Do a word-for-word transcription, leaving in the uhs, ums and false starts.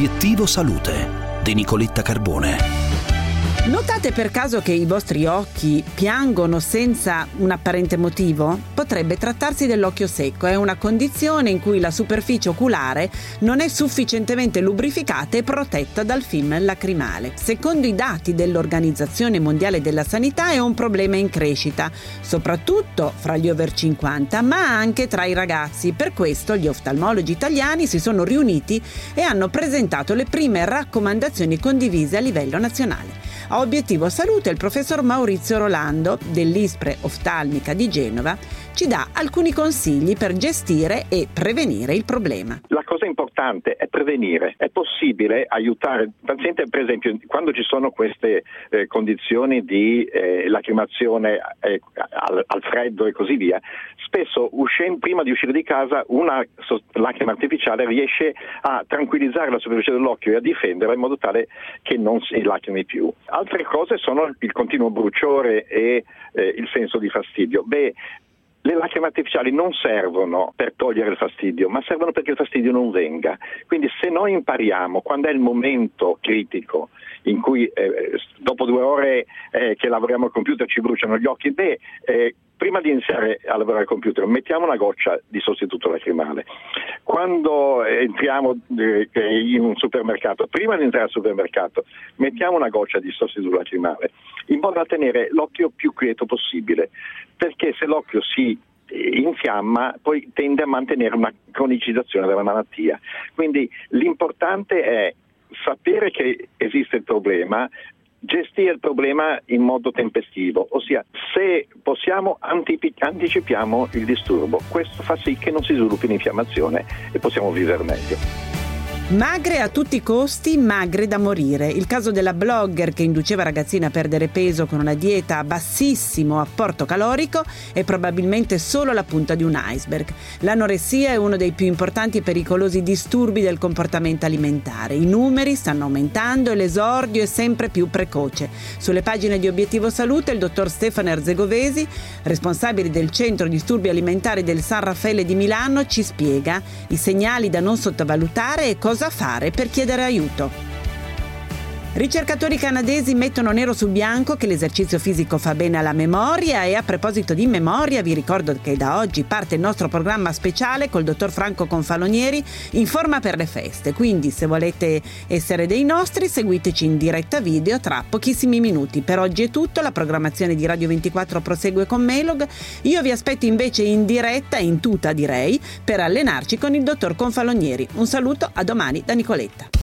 Obiettivo Salute di Nicoletta Carbone. Notate per caso che i vostri occhi piangono senza un apparente motivo? Potrebbe trattarsi dell'occhio secco, è una condizione in cui la superficie oculare non è sufficientemente lubrificata e protetta dal film lacrimale. Secondo i dati dell'Organizzazione Mondiale della Sanità è un problema in crescita, soprattutto fra gli over cinquanta, ma anche tra i ragazzi. Per questo gli oftalmologi italiani si sono riuniti e hanno presentato le prime raccomandazioni condivise a livello nazionale. A Obiettivo Salute il professor Maurizio Rolando dell'Ispre Oftalmica di Genova ci dà alcuni consigli per gestire e prevenire il problema. La cosa importante è prevenire. È possibile aiutare il paziente, per esempio, quando ci sono queste eh, condizioni di eh, lacrimazione eh, al, al freddo e così via, spesso uscendo, prima di uscire di casa una so- lacrima artificiale riesce a tranquillizzare la superficie dell'occhio e a difenderla in modo tale che non si lacrimi più. Altre cose sono il continuo bruciore e eh, il senso di fastidio. Beh, le lacrime artificiali non servono per togliere il fastidio, ma servono perché il fastidio non venga. Quindi se noi impariamo, quando è il momento critico in cui eh, dopo due ore eh, che lavoriamo al computer ci bruciano gli occhi, beh, eh, prima di iniziare a lavorare al computer mettiamo una goccia di sostituto lacrimale. Quando entriamo eh, in un supermercato, prima di entrare al supermercato, mettiamo una goccia di sostituto lacrimale, in modo da tenere l'occhio più quieto possibile, perché se l'occhio si infiamma poi tende a mantenere una cronicizzazione della malattia. Quindi l'importante è sapere che esiste il problema, gestire il problema in modo tempestivo, ossia se possiamo antip- anticipiamo il disturbo. Questo fa sì che non si sviluppi l'infiammazione e possiamo vivere meglio. Magre a tutti i costi, magre da morire. Il caso della blogger che induceva ragazzine a perdere peso con una dieta a bassissimo apporto calorico è probabilmente solo la punta di un iceberg. L'anoressia è uno dei più importanti e pericolosi disturbi del comportamento alimentare. I numeri stanno aumentando e l'esordio è sempre più precoce. Sulle pagine di Obiettivo Salute il dottor Stefano Erzegovesi, responsabile del Centro Disturbi Alimentari del San Raffaele di Milano, ci spiega i segnali da non sottovalutare e cosa fare per chiedere aiuto. Ricercatori canadesi mettono nero su bianco che l'esercizio fisico fa bene alla memoria e a proposito di memoria vi ricordo che da oggi parte il nostro programma speciale col dottor Franco Confalonieri in forma per le feste, quindi se volete essere dei nostri seguiteci in diretta video tra pochissimi minuti. Per oggi è tutto, la programmazione di Radio ventiquattro prosegue con Melog, io vi aspetto invece in diretta, in tuta direi, per allenarci con il dottor Confalonieri. Un saluto, a domani da Nicoletta.